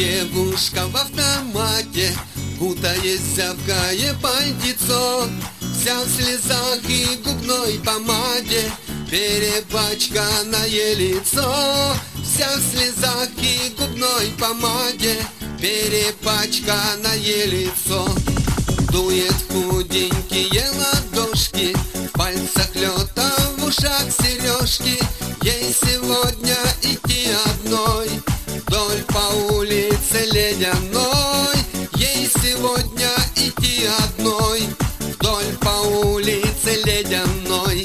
девушка в автомате, кутаясь в зябкое пальтецо, вся в слезах и губной помаде, перепачканное лицо. Вся в слезах и губной помаде, перепачканное лицо. Дует худенькие ладошки, в пальцах лед, а в ушах сережки. Ей сегодня идти одной вдоль по улице ледяной. Ей сегодня идти одной вдоль по улице ледяной.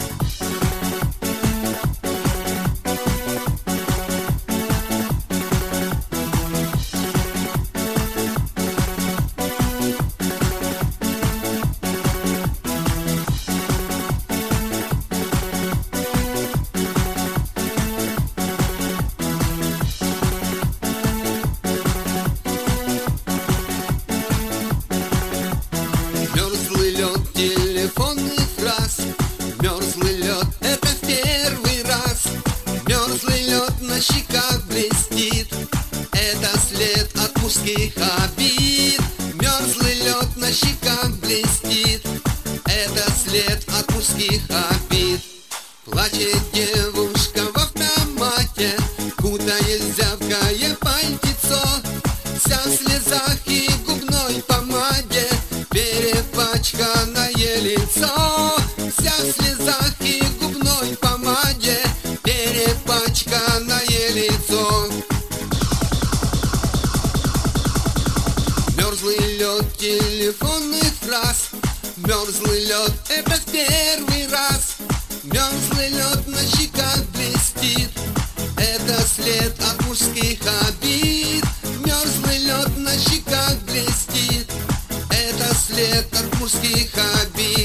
Мерзлый лед телефонных фраз, мерзлый лед — это в первый раз. Мерзлый лед на щеках блестит, это след от мужских обид. Мерзлый лед на щеках блестит, это след от мужских обид. Плачет девушка в автомате, кутаясь в зябкое пальтецо, вся в слезах и губной помаде, перепачканное лицо. Вся в слезах и губной помаде, перепачканное лицо. Мерзлый лед телефонных фраз, мерзлый лед — это в первый раз. Мерзлый лед на щеках блестит, это след от мужских обид. Мерзлый лед на щеках блестит, это след от мужских обид.